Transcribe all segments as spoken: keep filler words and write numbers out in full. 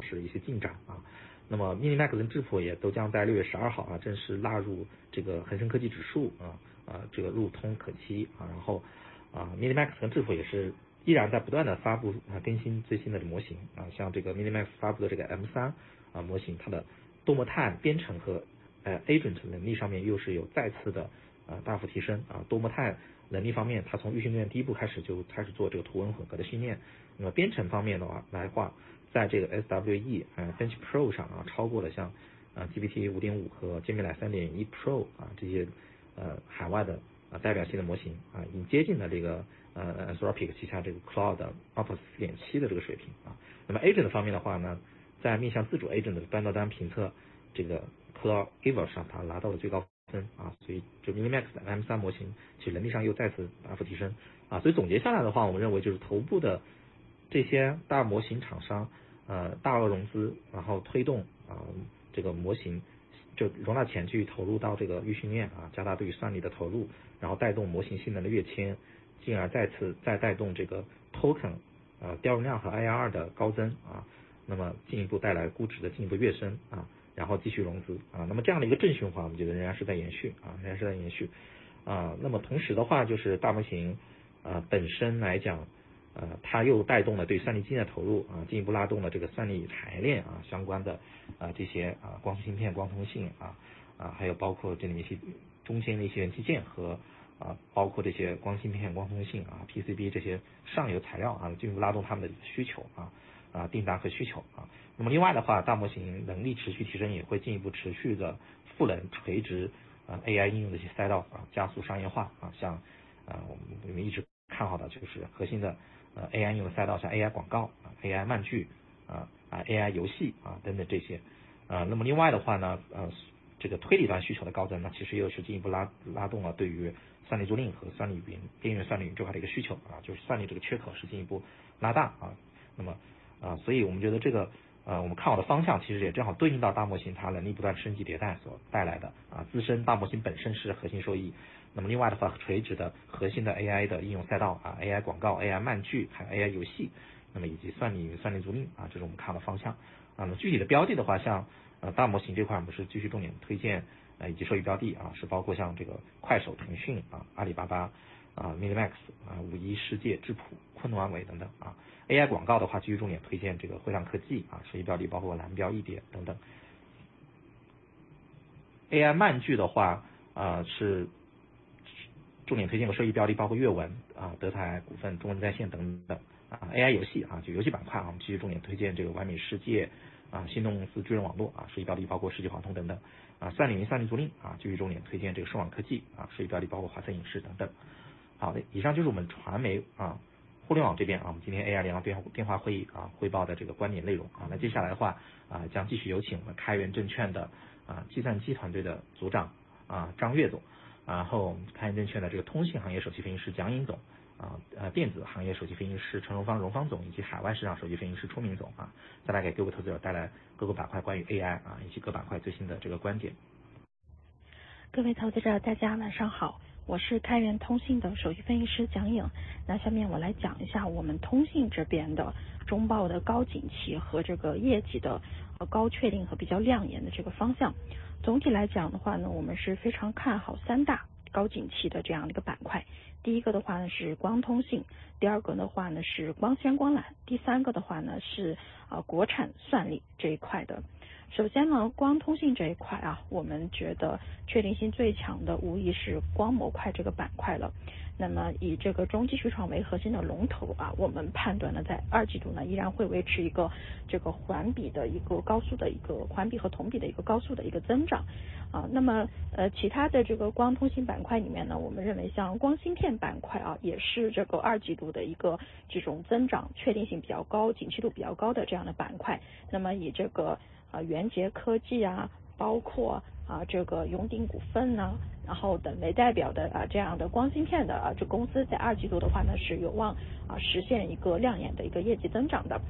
示一些进展啊。那么 Minimax 跟智谱也都将在六月十二号啊正式纳入这个恒生科技指数啊啊这个入通可期啊。然后啊 Minimax 跟智谱也是依然在不断的发布啊更新最新的模型啊，像这个 Minimax 发布的这个 M 三 啊模型，它的多模态编程和呃 agent 能力上面又是有再次的啊大幅提升啊。多模态能力方面，它从预训练第一步开始就开始做这个图文混合的训练。那么编程方面的话来话，在这个 S W E 呃 Bench Pro 上啊超过了像啊 G P T 五点五 和 Gemini 三点一 Pro 啊这些呃海外的啊代表性的模型啊，已经接近了这个呃 Anthropic 旗下这个 Cloud Opus 四点七 的这个水平啊。那么 agent 方面的话呢，在面向自主 agent 的端到端评测这个 Cloud Eval 上，它拿到了最高分啊，所以就 Minimax 的 M 三 模型其实能力上又再次大幅提升啊。所以总结下来的话，我们认为就是头部的这些大模型厂商呃大额融资，然后推动啊这个模型就容纳钱去投入到这个预训练啊，加大对于算力的投入，然后带动模型性能的跃迁，进而再次再带动这个 token 呃调用量和 A R R 的高增啊，那么进一步带来估值的进一步跃升啊，然后继续融资啊，那么这样的一个正循环，我们觉得仍然是在延续啊，仍然是在延续啊。那么同时的话，就是大模型啊本身来讲，呃，它又带动了对算力基建的投入啊，进一步拉动了这个算力排练啊相关的啊这些啊光芯片、光通信啊啊，还有包括这里面一些中间的一些元器件和啊包括这些光芯片、光通信啊 P C B 这些上游材料啊，进一步拉动他们的需求啊啊订单和需求啊。那么另外的话，大模型能力持续提升，也会进一步持续的赋能垂直啊 A I 应用的一些赛道啊，加速商业化啊，像啊我们我们一直看好的就是核心的呃 A I 应用的赛道，像 A I 广告啊、A I 漫剧啊啊 A I 游戏啊等等这些啊。那么另外的话呢，呃这个推理端需求的高增呢，其实又是进一步拉拉动了对于算力租赁和算力云边缘算力云这块的一个需求啊，就是算力这个缺口是进一步拉大啊。那么啊，所以我们觉得这个呃我们看好的方向，其实也正好对应到大模型它能力不断升级迭代所带来的啊，自身大模型本身是核心受益。那么另外的话，垂直的核心的 A I 的应用赛道啊 ，A I 广告、A I 漫剧，还有 A I 游戏，那么以及算力云、算力租赁啊，这是我们看的方向啊。那么具体的标的的话，像呃大模型这块，我们是继续重点推荐呃以及受益标的啊，是包括像这个快手、腾讯啊、阿里巴巴啊、Minimax 啊、五一世界、智谱、昆仑万维等等啊。A I 广告的话，继续重点推荐这个汇量科技啊，受益标的包括蓝标、易蝶等等。A I 漫剧的话啊是重点推荐的受益标的包括阅文啊、德台股份、中文在线等等啊。A I 游戏啊，就游戏板块啊，我们继续重点推荐这个完美世界啊、心动公司、巨人网络啊，受益标的包括世纪华通等等啊。算力云、算力租赁啊，继续重点推荐这个盛网科技啊，受益标的包括华策影视等等。好的，以上就是我们传媒啊、互联网这边啊，我们今天 A I 联合电话电话会议啊汇报的这个观点内容啊。那接下来的话啊，将继续有请我们开源证券的啊计算机团队的组长啊张岳总。然后我们开源证券的这个通信行业首席分析师蒋颖总啊，呃电子行业首席分析师陈荣芳荣芳总，以及海外市场首席分析师出明总啊，再来给各位投资者带来各个板块关于 A I 啊以及各板块最新的这个观点。 各位投资者大家晚上好，我是开源通信的首席分析师蒋颖。那下面我来讲一下我们通信这边的中报的高景气和这个业绩的呃高确定和比较亮眼的这个方向。总体来讲的话呢，我们是非常看好三大高景气的这样的一个板块。第一个的话呢是光通信，第二个的话呢是光纤光缆，第三个的话呢是呃国产算力这一块的。首先呢，光通信这一块啊，我们觉得确定性最强的无疑是光模块这个板块了。那么以这个中继续创为核心的龙头啊，我们判断呢，在二季度呢依然会维持一个这个环比的一个高速的一个环比和同比的一个高速的一个增长啊。那么呃其他的这个光通信板块里面呢，我们认为像光芯片板块啊，也是这个二季度的一个这种增长确定性比较高、景气度比较高的这样的板块。那么以这个啊元捷科技啊，包括啊这个永鼎股份呢、啊，然后等为代表的啊这样的光芯片的啊这公司在二季度的话呢是有望啊实现一个亮眼的一个业绩增长的。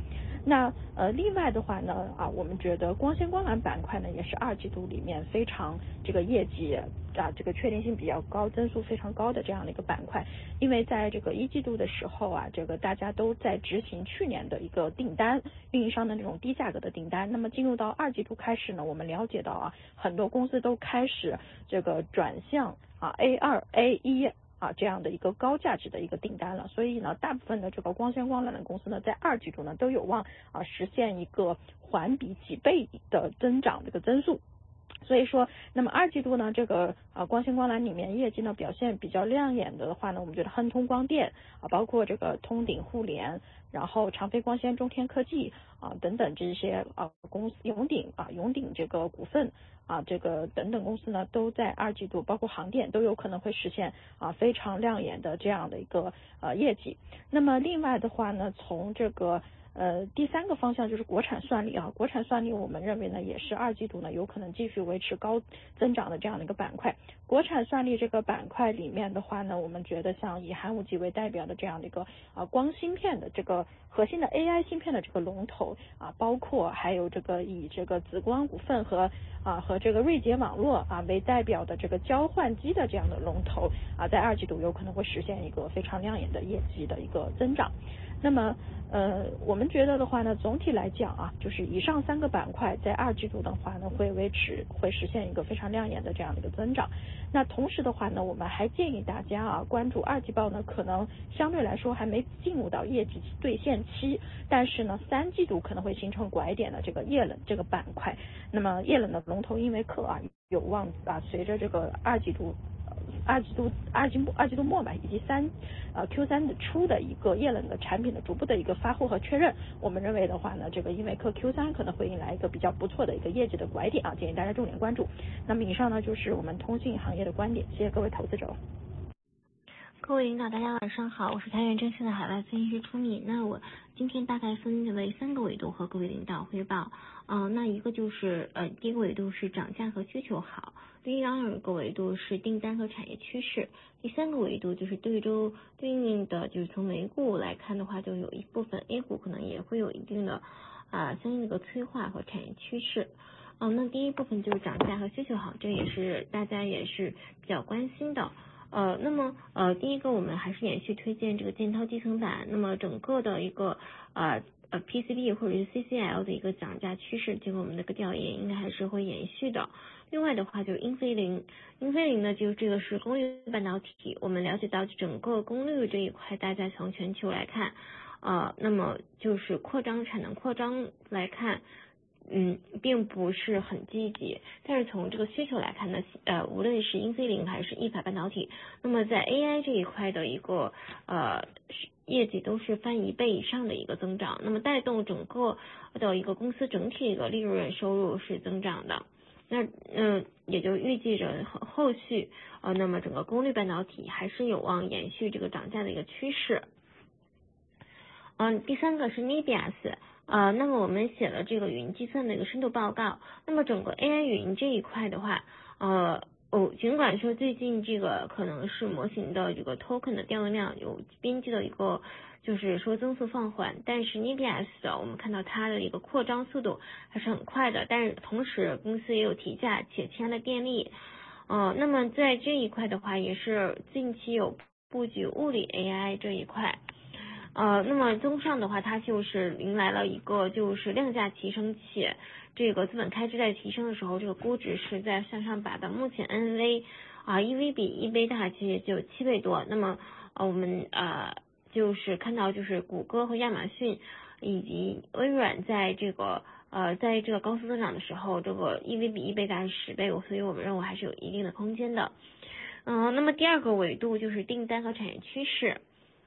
那呃，另外的话呢，啊，我们觉得光纤光缆板块呢，也是二季度里面非常这个业绩啊，这个确定性比较高、增速非常高的这样的一个板块。因为在这个一季度的时候啊，这个大家都在执行去年的一个订单，运营商的那种低价格的订单。那么进入到二季度开始呢，我们了解到啊，很多公司都开始这个转向啊 A 二 A 一。啊，这样的一个高价值的一个订单了，所以呢，大部分的这个光纤光缆的公司呢，在二季度呢都有望啊实现一个环比几倍的增长这个增速。所以说，那么二季度呢，这个啊光纤光缆里面业绩呢表现比较亮眼的话呢，我们觉得亨通光电啊，包括这个通鼎互联，然后长飞光纤、中天科技啊等等这些啊公司，永鼎啊永鼎这个股份啊这个等等公司呢，都在二季度，包括航电都有可能会实现啊非常亮眼的这样的一个呃业绩。那么另外的话呢，从这个呃，第三个方向就是国产算力啊，国产算力我们认为呢，也是二季度呢有可能继续维持高增长的这样的一个板块。国产算力这个板块里面的话呢，我们觉得像以寒武纪为代表的这样的一个啊光芯片的这个核心的 A I 芯片的这个龙头啊，包括还有这个以这个紫光股份和啊和这个瑞捷网络啊为代表的这个交换机的这样的龙头啊，在二季度有可能会实现一个非常亮眼的业绩的一个增长。那么呃，我们觉得的话呢，总体来讲啊，就是以上三个板块在二季度的话呢，会维持会实现一个非常亮眼的这样的一个增长。那同时的话呢，我们还建议大家啊，关注二季报呢，可能相对来说还没进入到业绩兑现期，但是呢，三季度可能会形成拐点的这个液冷这个板块。那么液冷的龙头依维柯啊，有望啊，随着这个二季度。二季度、二季度、二季度末吧，以及三呃 Q 三的初的一个液冷的产品的逐步的一个发货和确认，我们认为的话呢，这个依维柯 Q 三可能会迎来一个比较不错的一个业绩的拐点啊，建议大家重点关注。那么以上呢就是我们通信行业的观点，谢谢各位投资者。 各位领导，大家晚上好，我是太原证券的海外分析师初米。那我今天大概分为三个维度和各位领导汇报。呃，那一个就是呃，第一个维度是涨价和需求好，第二个维度是订单和产业趋势，第三个维度就是对周对应的，就是从美股来看的话，就有一部分 A 股可能也会有一定的啊、呃、相应的一个催化和产业趋势。嗯、呃，那第一部分就是涨价和需求好，这也是大家也是比较关心的。呃，那么呃，第一个我们还是延续推荐这个建滔基层板，那么整个的一个呃呃 P C B 或者是 C C L 的一个涨价趋势，经过我们这个调研，应该还是会延续的。另外的话就是英飞凌，英飞凌呢，就这个是功率半导体，我们了解到整个功率这一块，大家从全球来看，呃，那么就是扩张产能扩张来看。嗯，并不是很积极，但是从这个需求来看呢，呃，无论是英飞凌还是意法半导体，那么在 A I 这一块的一个呃业绩都是翻一倍以上的一个增长，那么带动整个的一个公司整体的利润收入是增长的。那嗯、呃，也就预计着后后续呃，那么整个功率半导体还是有望延续这个涨价的一个趋势。嗯，第三个是 Nibius。呃，那么我们写了这个云计算的一个深度报告。那么整个 A I 云这一块的话，呃，哦，尽管说最近这个可能是模型的这个 token 的调用量有边际的一个就是说增速放缓，但是 Nibius 我们看到它的一个扩张速度还是很快的，但是同时公司也有提价且签了电力。呃，那么在这一块的话，也是近期有布局物理 A I 这一块。呃，那么综上的话，它就是迎来了一个就是量价提升，且这个资本开支在提升的时候，这个估值是在向上拔的。目前 N V 啊 E V 比 E 贝塔其实就七倍多。那么呃我们呃就是看到就是谷歌和亚马逊以及微软在这个呃在这个高速增长的时候，这个 E V 比 E 贝塔是十倍，所以我们认为还是有一定的空间的。嗯、呃，那么第二个维度就是订单和产业趋势。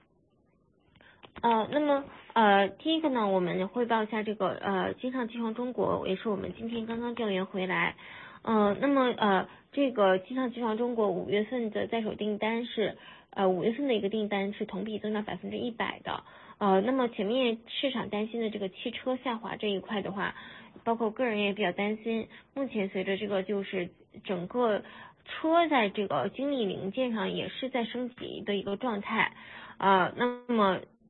呃，那么呃，第一个呢，我们汇报一下这个呃，金上机床中国，也是我们今天刚刚调研回来。呃，那么呃，这个金上机床中国五月份的在手订单是呃五月份的一个订单是同比增长百分之一百的。呃，那么前面市场担心的这个汽车下滑这一块的话，包括个人也比较担心，目前随着这个就是整个车在这个精密零件上也是在升级的一个状态。啊、呃，那么。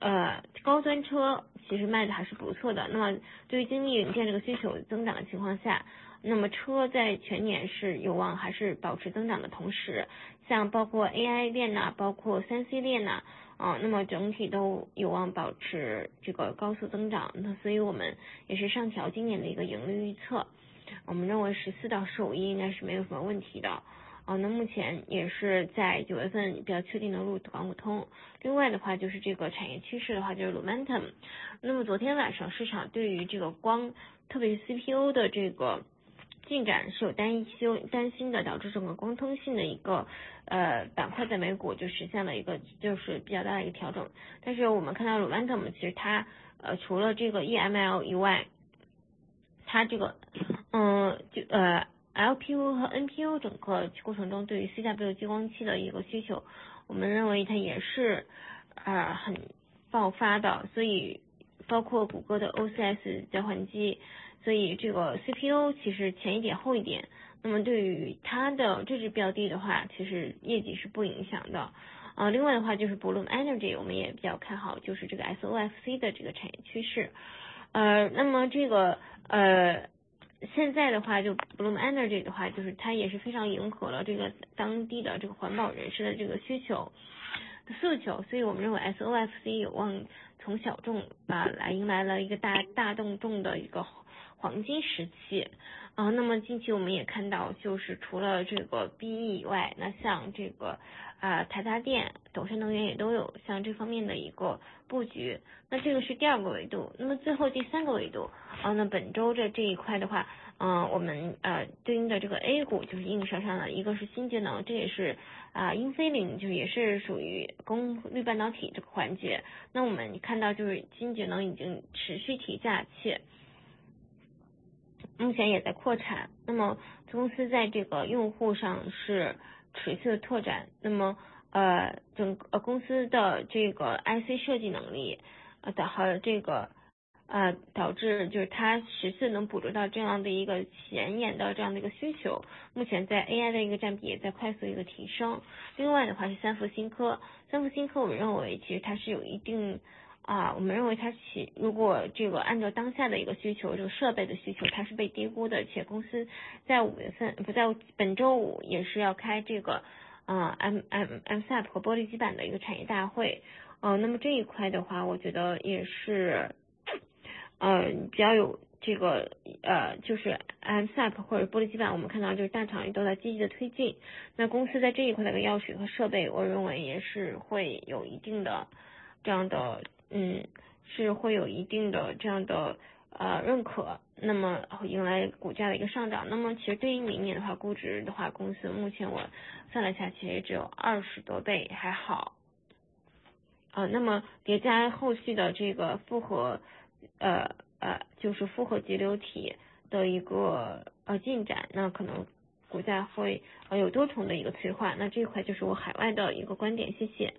呃高端车其实卖的还是不错的。那么对于精密零件这个需求增长的情况下，那么车在全年是有望还是保持增长的同时，像包括 A I 链呐，包括三 C 链呐，啊，那么整体都有望保持这个高速增长。那所以我们也是上调今年的一个盈利预测，我们认为十四到十五亿应该是没有什么问题的。啊，那目前也是在九月份比较确定的入港股通。另外的话就是这个产业趋势的话就是 Lumentum。那么昨天晚上市场对于这个光，特别是 C P U 的这个进展是有担忧担心的，导致整个光通信的一个呃板块在美股就实现了一个就是比较大的一个调整。但是我们看到 Lumentum 其实它呃除了这个 E M L 以外，它这个嗯就呃L P U 和 N P U 整个过程中对于 C W 激光器的一个需求，我们认为它也是呃很爆发的，所以包括谷歌的 O C S 交换机，所以这个 C P U 其实前一点后一点，那么对于它的这只标的的话，其实业绩是不影响的。呃，另外的话就是 Bloom Energy 我们也比较看好，就是这个 S O F C 的这个产业趋势。呃，那么这个呃。现在的话，就 Bloom Energy 的话，就是它也是非常迎合了这个当地的这个环保人士的这个需求诉求，所以我们认为 S O F C 有望从小众啊来迎来了一个大大动众的一个黄金时期啊。那么近期我们也看到，就是除了这个 B E 以外，那像这个啊台达电、斗山能源也都有像这方面的一个布局。那这个是第二个维度。那么最后第三个维度啊，那本周这这一块的话，嗯、呃，我们呃对应的这个 A 股就是硬伤上的一个是新节能，这也是啊英飞凌，就也是属于功率半导体这个环节。那我们看到就是新节能已经持续提价，且目前也在扩产。那么公司在这个用户上是持续的拓展。那么呃整个公司的这个 I C 设计能力呃的和这个呃导致就是它实际能捕捉到这样的一个显眼的这样的一个需求。目前在 A I 的一个占比也在快速一个提升。另外的话是三福新科，三福新科我们认为其实它是有一定啊，我们认为它其如果这个按照当下的一个需求，这个设备的需求，它是被低估的。且公司在五月份不在本周五也是要开这个呃 M M M S A P 和玻璃基板的一个产业大会。呃，那么这一块的话，我觉得也是呃比较有这个呃就是 M S A P 或者玻璃基板，我们看到就是大厂也都在积极的推进。那公司在这一块的一个药水和设备，我认为也是会有一定的这样的。嗯，是会有一定的这样的呃认可，那么迎来股价的一个上涨。那么其实对于明年的话，估值的话，公司目前我算了一下，其实只有二十多倍，还好。呃，那么叠加后续的这个复合呃呃就是复合节流体的一个呃进展，那可能股价会呃有多重的一个催化。那这一块就是我海外的一个观点，谢谢。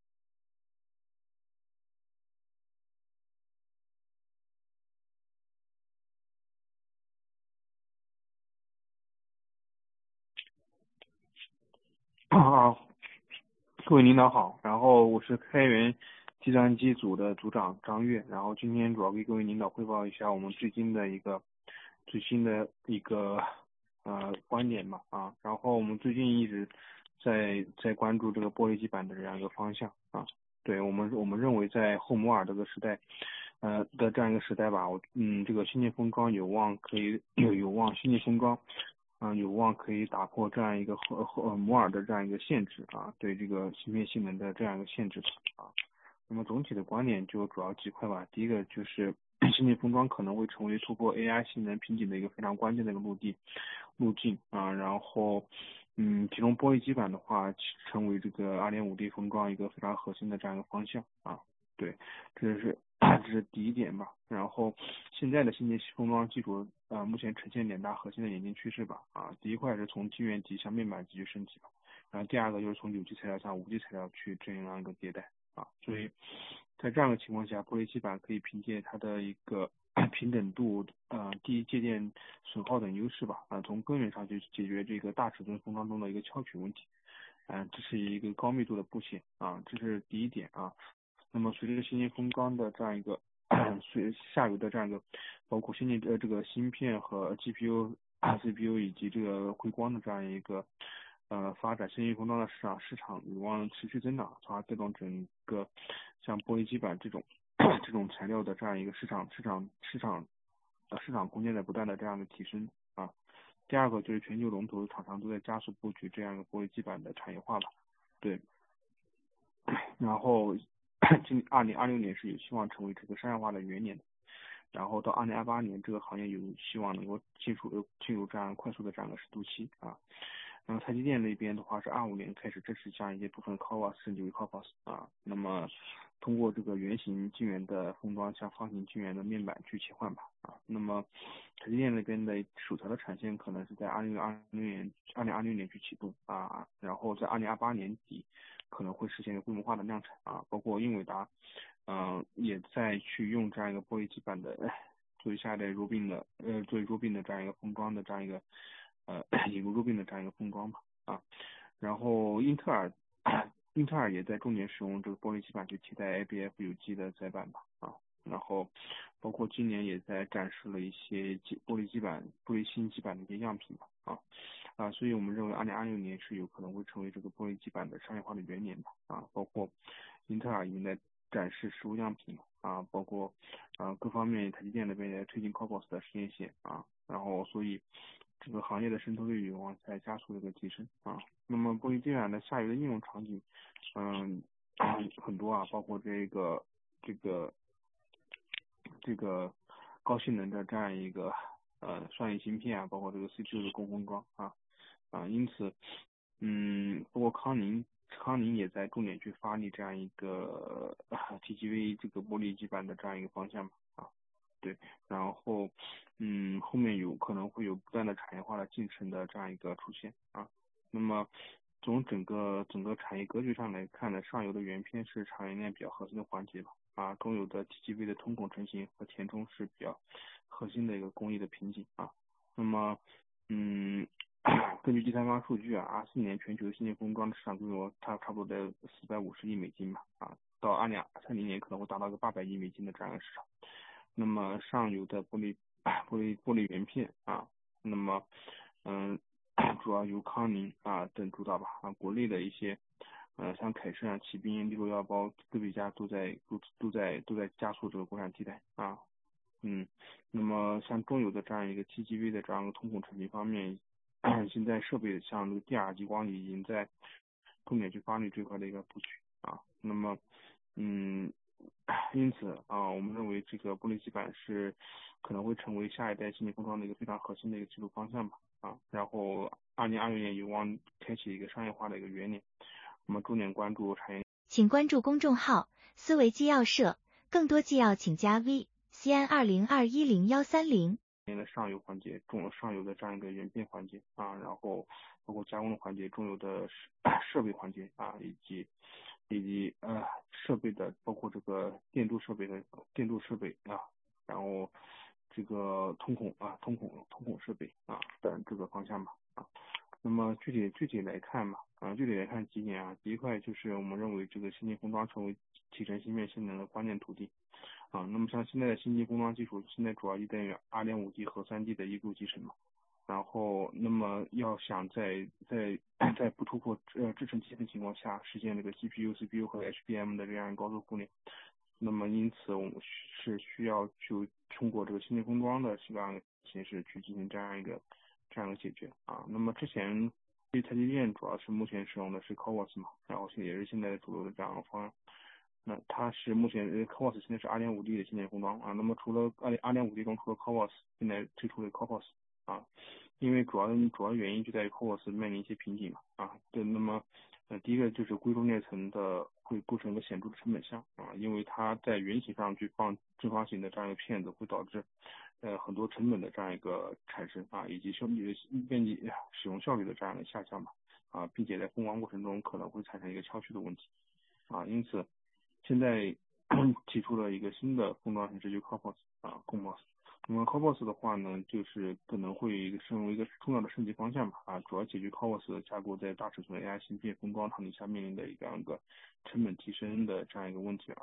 啊，各位领导好，然后我是开源计算机组的组长张悦，然后今天主要给各位领导汇报一下我们最近的一个最新的一个呃观点吧啊，然后我们最近一直在在关注这个玻璃基板的这样一个方向啊，对我们我们认为在后摩尔这个时代呃的这样一个时代吧，我嗯这个芯片封装有望可以有有望芯片封装。啊、呃，有望可以打破这样一个和和摩尔的这样一个限制啊，对这个芯片性能的这样一个限制啊。那么总体的观点就主要几块吧。第一个就是芯片封装可能会成为突破 A I 性能瓶颈的一个非常关键的一个路径路径啊。然后，嗯，其中玻璃基板的话，成为这个 二点五 D 封装一个非常核心的这样一个方向啊。对，这是这是第一点吧。然后现在的芯片封装技术呃目前呈现两大核心的演进趋势吧啊，第一块是从晶圆级向面板级去升级吧，然后第二个就是从有机材料向无机材料去这样一个迭代啊，所以在这样的情况下，玻璃基板可以凭借它的一个平整度呃低介电损耗等优势吧啊，从根源上去解决这个大尺寸封装中的一个翘曲问题。嗯、呃，这是一个高密度的布线啊，这是第一点啊。 那么随着先进封装的这样一个随下游的这样一个包括先进呃这个芯片和 G P U、C P U 以及这个硅光的这样一个呃发展，先进封装的市场市场有望持续增长，从而带动整个像玻璃基板这种这种材料的这样一个市场市场市场呃市场空间的不断的这样的提升啊。第二个就是全球龙头厂商都在加速布局这样一个玻璃基板的产业化吧，对。然后今二零二六年是有希望成为这个商业化的元年的，然后到二零二八年这个行业有希望能够进入进入这样快速的这样的适度期啊。然后台积电那边的话是二五年开始正式将一些部分 C O V A S 升级为 C O V A S 啊，那么通过这个圆形晶圆的封装向方形晶圆的面板去切换吧啊。那么台积电那边的首条的产线可能是在二零二六年二零二六年去启动啊，然后在二零二八年底可能会实现一个规模化的量产啊，包括英伟达嗯、呃、也在去用这样一个玻璃基板的作为下一代 Rubin 的呃作为 Rubin 的这样一个封装的这样一个呃引入 Rubin 的这样一个封装吧啊。然后英特尔英特尔也在重点使用这个玻璃基板去替代 A B F 有机的载板吧啊。然后包括今年也在展示了一些玻璃基板玻璃芯基板的一些样品吧啊啊，所以我们认为二零二六年是有可能会成为这个玻璃基板的商业化的元年的啊。包括英特尔已经在展示实物样品啊，包括啊各方面台积电那边也推进 C O V A S 的实验线啊，然后所以这个行业的渗透率有望在加速这个提升啊。那么玻璃基板的下游的应用场景嗯很多啊，包括这个这个这个高性能的这样一个呃算力芯片啊，包括这个 C P U 的供封装啊啊，因此嗯，包括康宁康宁也在重点去发力这样一个 T G V 这个玻璃基板的这样一个方向吧啊，对，然后嗯后面有可能会有不断的产业化的进程的这样一个出现啊。那么从整个整个产业格局上来看呢，上游的原片是产业链比较核心的环节吧啊，中游的 T G V 的通孔成型和填充是比较核心的一个工艺的瓶颈啊。那么嗯根据第三方数据啊，二四年全球先进封装的市场规模差差不多在四百五十亿美金吧啊，到二零三零年可能会达到个八百亿美金的这样一个市场。那么上游的玻璃玻璃玻璃原片啊，那么嗯主要由康宁啊等主导吧啊，国内的一些呃像凯盛啊、奇兵、利路药包、德比加都在都都在都在加速这个国产替代啊。嗯，那么像中游的这样一个 T G V 的这样一个通孔成型方面，现在设备像这个电耳激光已经在重点去发力这块的一个布局啊。那么嗯因此啊，我们认为这个玻璃基板是可能会成为下一代先进封装的一个非常核心的一个技术方向吧啊。然后二零二六年有望开启一个商业化的一个元年，那么重点关注产业。 请关注公众号思维纪要社，更多纪要请加 V C N 二零二一零幺三零。 的上游环节，中上游的这样一个原片环节啊，然后包括加工的环节，中游的设备环节啊，以及以及呃设备的包括这个电镀设备的电镀设备啊，然后这个通孔啊通孔通孔设备啊的这个方向吧啊。那么具体具体来看吧啊，具体来看几点啊，第一块就是我们认为这个先进封装成为提升芯片性能的关键途径。啊，那么像现在的先进封装技术，现在主要依赖于 二点五 D 和 三 D 的一路集成嘛。然后，那么要想在在在不突破呃制程极限的情况下，实现这个 G P U、C P U 和 H B M 的这样一个高速互联，那么因此我们是需要去通过这个先进封装的这样一个形式去进行这样一个这样一个解决啊。那么之前对台积电主要是目前使用的是 C O V A S 嘛，然后也是现在主流的这样一个方案。那它是目前 C O V A S 现在是 二点五 D 的先进封装啊，那么除了二二点五 D 中除了 C O V A S 现在推出的 C O V A S 啊，因为主要主要原因就在于 C O V A S 面临一些瓶颈嘛啊，对，那么呃第一个就是硅中裂层的会构成一个显著的成本项啊，因为它在圆形上去放正方形的这样一个片子，会导致呃很多成本的这样一个产生啊，以及效率面积使用效率的这样一个下降吧啊，并且在封装过程中可能会产生一个敲虚的问题啊，因此现在提出了一个新的封装形式，就 C O V A S 啊 C O V A S。那么 C O V A S 的话呢，就是可能会成为一个重要的升级方向吧啊，主要解决 C O V A S 架构在大尺寸 A I 芯片封装场景下面临的一个样一个成本提升的这样一个问题啊。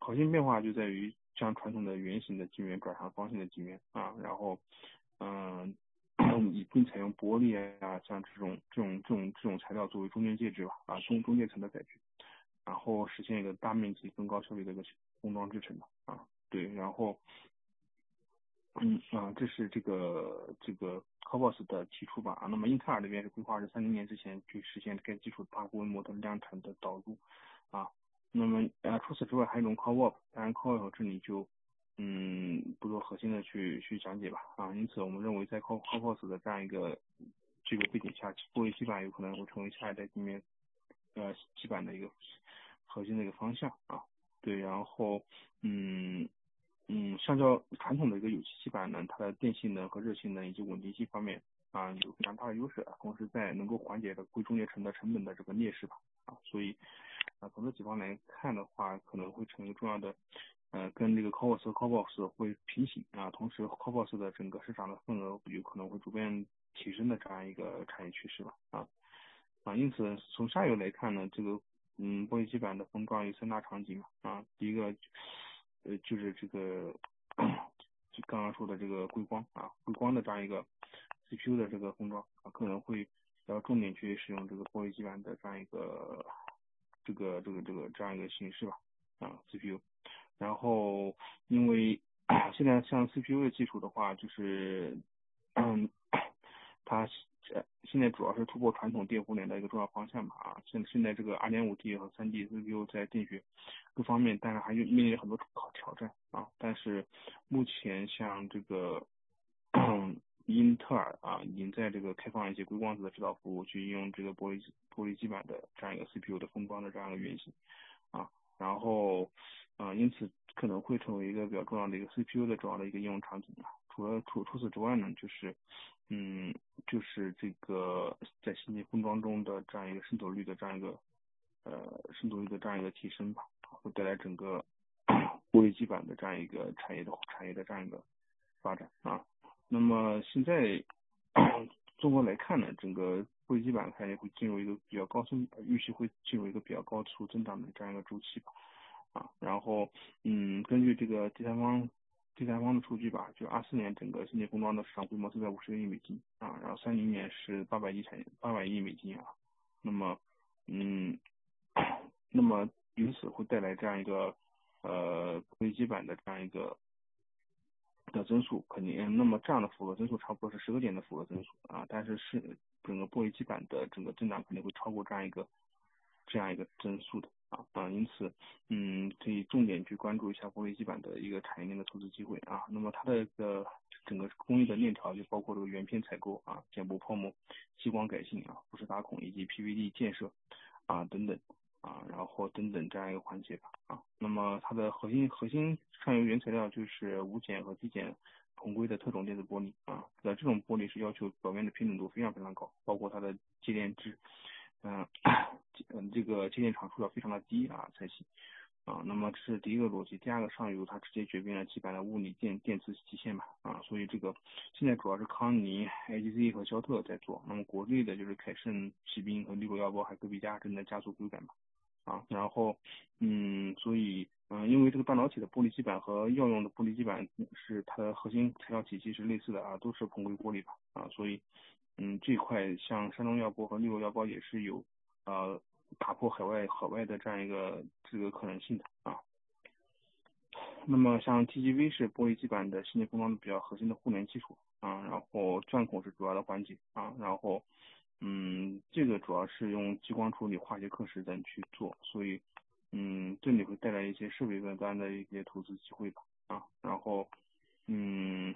核心变化就在于将传统的圆形的晶圆转向方形的晶圆啊，然后嗯。已经采用玻璃啊，像这种这种这种这种材料作为中间介质吧，啊中中间层的载具，然后实现一个大面积更高效率的一个封装制成的啊，对，然后嗯啊这是这个这个 C O B O S 的提出吧啊，那么英特尔这边是规划是三零年之前去实现该技术大规模的量产的导入啊，那么呃除此之外还有一种 C O B O S， 当然 C O B O S 这里就嗯，不做核心的去去讲解吧啊，因此我们认为在 C O B O S 的这样一个这个背景下，玻璃基板有可能会成为下一代晶圆呃基板的一个核心的一个方向啊，对，然后嗯嗯，相较传统的一个有机基板呢，它的电性能和热性能以及稳定性方面啊有非常大的优势，同时在能够缓解的硅中间层的成本的这个劣势吧啊，所以啊从这几方来看的话，可能会成为重要的。呃，跟这个 C O B O S 和 C O B O S 会平行啊，同时 C O B O S 的整个市场的份额有可能会逐渐提升的这样一个产业趋势吧啊啊，因此从下游来看呢，这个嗯玻璃基板的封装有三大场景嘛啊，第一个呃就是这个就刚刚说的这个硅光啊，硅光的这样一个 C P U 的这个封装啊，可能会要重点去使用这个玻璃基板的这样一个这个这个这个这样一个形式吧啊 C P U。然后，因为现在像 C P U 的技术的话，就是嗯，它呃现在主要是突破传统电互联的一个重要方向吧啊。现现在这个 二点五 D 和 三 D C P U 在电学各方面，当然还有面临很多挑战啊。但是目前像这个嗯英特尔啊，已经在这个开放一些硅光子的指导服务，去应用这个玻璃玻璃基板的这样一个 C P U 的封装的这样一个原型啊。然后，啊、呃，因此可能会成为一个比较重要的一个 C P U 的重要的一个应用场景吧。除了除除此之外呢，就是，嗯，就是这个在芯片封装中的这样一个渗透率的这样一个，呃，渗透率的这样一个提升吧，会带来整个玻璃基板的这样一个产业的产业的这样一个发展啊。那么现在综合来看呢，整个玻璃基板它也会进入一个比较高速，预期会进入一个比较高速增长的这样一个周期吧，啊，然后嗯，根据这个第三方第三方的数据吧，就二四年整个芯片封装的市场规模四百五十个亿美金啊，然后三零年是八百亿产八百亿美金啊，那么嗯，那么由此会带来这样一个呃玻璃基板的这样一个的增速肯定，那么这样的复合增速差不多是十个点的复合增速啊，但是是整个玻璃基板的整个增长肯定会超过这样一个这样一个增速的啊啊，因此嗯可以重点去关注一下玻璃基板的一个产业链的投资机会啊，那么它的一个整个工艺的链条就包括这个原片采购啊、减薄泡沫、激光改性啊、复式打孔以及 P V D 建设啊等等。啊，然后等等这样一个环节吧啊，那么它的核心核心上游原材料就是无碱和低碱同硅的特种电子玻璃啊，那这种玻璃是要求表面的平整度非常非常高，包括它的接电值，嗯嗯这个接电场数要非常的低啊才行啊，那么这是第一个逻辑，第二个上游它直接决定了基板的物理电电磁极限吧啊，所以这个现在主要是康宁、A G C 和肖特在做，那么国内的就是凯盛、奇兵和利国药包还有戈壁佳正在加速规改吧。啊，然后，嗯，所以，嗯、呃，因为这个半导体的玻璃基板和药用的玻璃基板是它的核心材料体系是类似的啊，都是硼硅玻璃吧，啊，所以，嗯，这一块像山东药玻和利国药包也是有，呃，打破海外海外的这样一个这个可能性的啊。那么像 T G V 是玻璃基板的芯片封装的比较核心的互联基础啊，然后钻孔是主要的环节啊，然后。嗯，这个主要是用激光处理、化学刻蚀等去做，所以，嗯，这里会带来一些设备端的一些投资机会吧，啊，然后，嗯，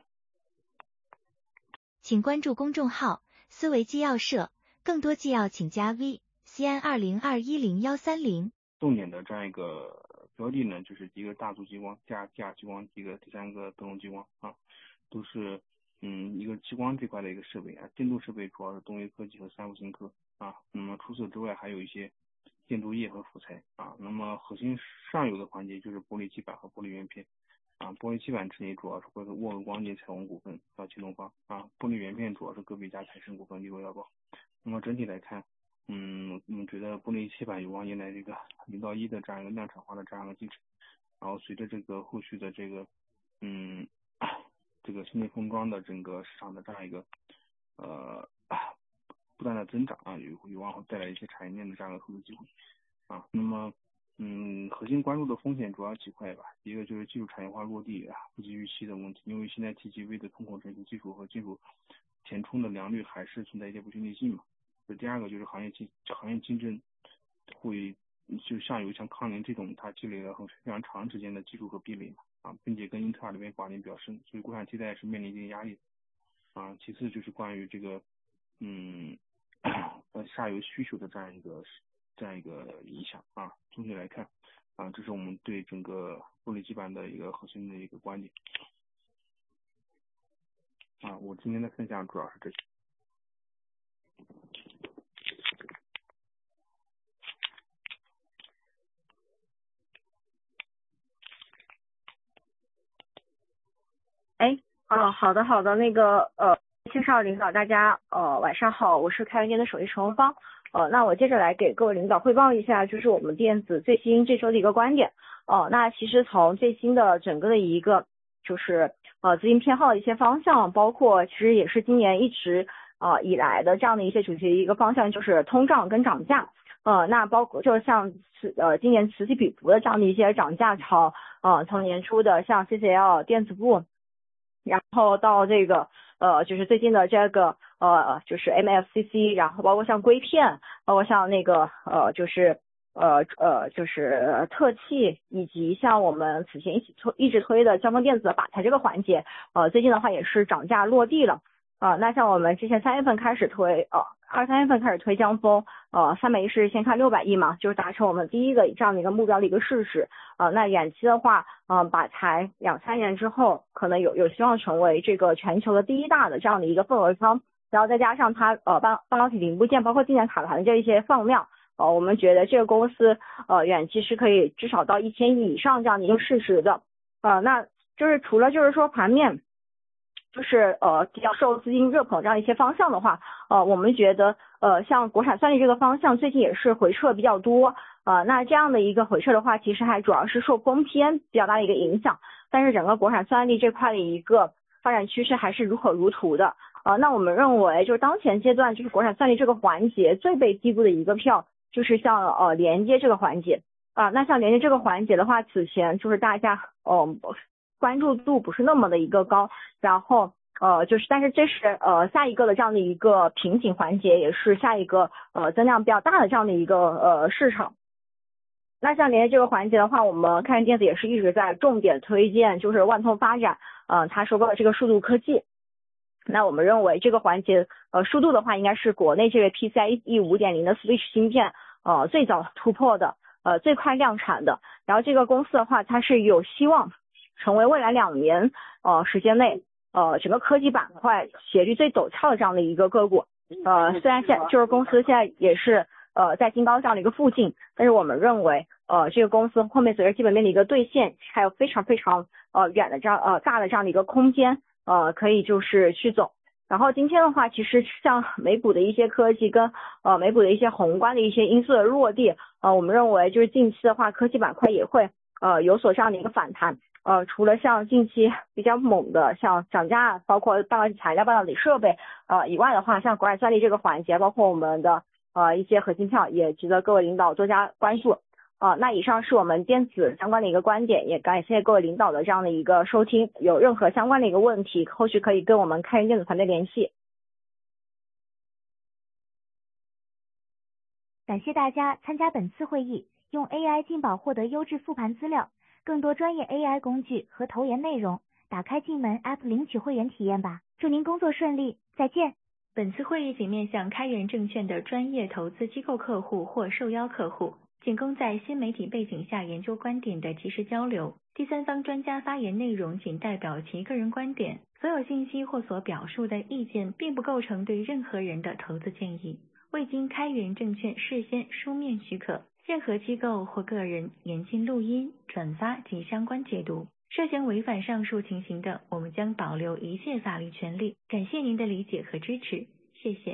请关注公众号“思维纪要社”，更多纪要请加 V C N 二零二一零幺三零。 重点的这样一个标的呢，就是第一个大族激光，第二第二激光，第一个第三个灯笼激光啊，都是。嗯，一个激光这块的一个设备啊，电镀设备主要是东威科技和三福新科啊。那么除此之外，还有一些电镀液和辅材啊。那么核心上游的环节就是玻璃基板和玻璃原片啊。玻璃基板这里主要是会沃尔光电彩虹股份到新东方啊。玻璃原片主要是戈壁佳凯盛股份、利国药包。那么整体来看，嗯，我们觉得玻璃基板有望迎来这个零到一的这样一个量产化的这样一个进程然后随着这个后续的这个嗯这个新内封装的整个市场的这样一个呃不断的增长啊，有有望带来一些产业链的这样一个投资机会啊。那么嗯，核心关注的风险主要几块吧，一个就是技术产业化落地啊，不及预期的问题，因为现在 T G V 的通孔成型技术和技术填充的良率还是存在一些不确定性嘛。这第二个就是行业竞行业竞争会就像有像康宁这种，它积累了很非常长时间的技术和壁垒嘛啊，并且跟英特尔那边绑定比较深，所以国产替代是面临一定压力啊。其次就是关于这个嗯呃下游需求的这样一个这样一个影响啊。总体来看啊，这是我们对整个玻璃基板的一个核心的一个观点啊。我今天的分享主要是这些。 哎，哦，好的好的，那个呃，介绍领导大家呃晚上好，我是开源店的首席陈红芳。呃，那我接着来给各位领导汇报一下，就是我们电子最新这周的一个观点。哦、呃，那其实从最新的整个的一个就是呃资金偏好的一些方向，包括其实也是今年一直呃以来的这样的一些主题的一个方向，就是通胀跟涨价。呃，那包括就像此呃今年此起彼伏的这样的一些涨价潮，呃，从年初的像 C C L 电子部。然后到这个呃，就是最近的这个呃，就是 M F C C， 然后包括像硅片，包括像那个呃，就是呃呃，就是特气，以及像我们此前一起推一直推的交锋电子的靶材这个环节，呃，最近的话也是涨价落地了。啊、呃，那像我们之前三月份开始推，呃，二三月份开始推江锋，呃，三枚是先看六百亿嘛，就是达成我们第一个这样的一个目标的一个事实。呃，那远期的话，嗯、呃，靶材两三年之后，可能有有希望成为这个全球的第一大的这样的一个份额仓，然后再加上它呃半半导体零部件，包括今年卡盘的这一些放量，呃，我们觉得这个公司呃远期是可以至少到一千亿以上这样的一个市值的。呃，那就是除了就是说盘面。就是呃比较受资金热捧这样一些方向的话，呃我们觉得呃像国产算力这个方向最近也是回撤比较多，呃那这样的一个回撤的话，其实还主要是受封偏比较大的一个影响，但是整个国产算力这块的一个发展趋势还是如火如荼的。呃那我们认为就是当前阶段就是国产算力这个环节最被低估的一个票，就是像呃连接这个环节啊、呃、那像连接这个环节的话，此前就是大家呃关注度不是那么的一个高，然后呃就是但是这是呃下一个的这样的一个瓶颈环节，也是下一个呃增量比较大的这样的一个呃市场。那像连接这个环节的话，我们开源电子也是一直在重点推荐，就是万通发展，呃它收购了这个数度科技。那我们认为这个环节呃数度的话，应该是国内这个 P C I E 五点零 的 Switch 芯片呃最早突破的，呃最快量产的。然后这个公司的话，它是有希望成为未来两年呃时间内呃整个科技板块斜率最陡峭的这样的一个个股。呃虽然现在就是公司现在也是呃在新高这样的一个附近，但是我们认为呃这个公司后面随着基本面的一个兑现，还有非常非常呃远的这样呃大的这样的一个空间呃可以就是去走。然后今天的话，其实像美股的一些科技跟呃美股的一些宏观的一些因素的落地，呃我们认为就是近期的话，科技板块也会呃有所这样的一个反弹。呃，除了像近期比较猛的像涨价，包括半导体材料、半导体设备呃以外的话，像国产算力这个环节，包括我们的呃一些核心票，也值得各位领导多加关注。呃，那以上是我们电子相关的一个观点，也感谢各位领导的这样的一个收听。有任何相关的一个问题，后续可以跟我们开源电子团队联系。 感谢大家参加本次会议，用 A I 进宝获得优质复盘资料。更多专业 A I 工具和投研内容，打开进门 App 领取会员体验吧。祝您工作顺利，再见。 本次会议仅面向开源证券的专业投资机构客户或受邀客户，仅供在新媒体背景下研究观点的及时交流。第三方专家发言内容仅代表其个人观点，所有信息或所表述的意见并不构成对任何人的投资建议，未经开源证券事先书面许可。任何机构或个人严禁录音、转发及相关解读，涉嫌违反上述情形的，我们将保留一切法律权利。感谢您的理解和支持，谢谢。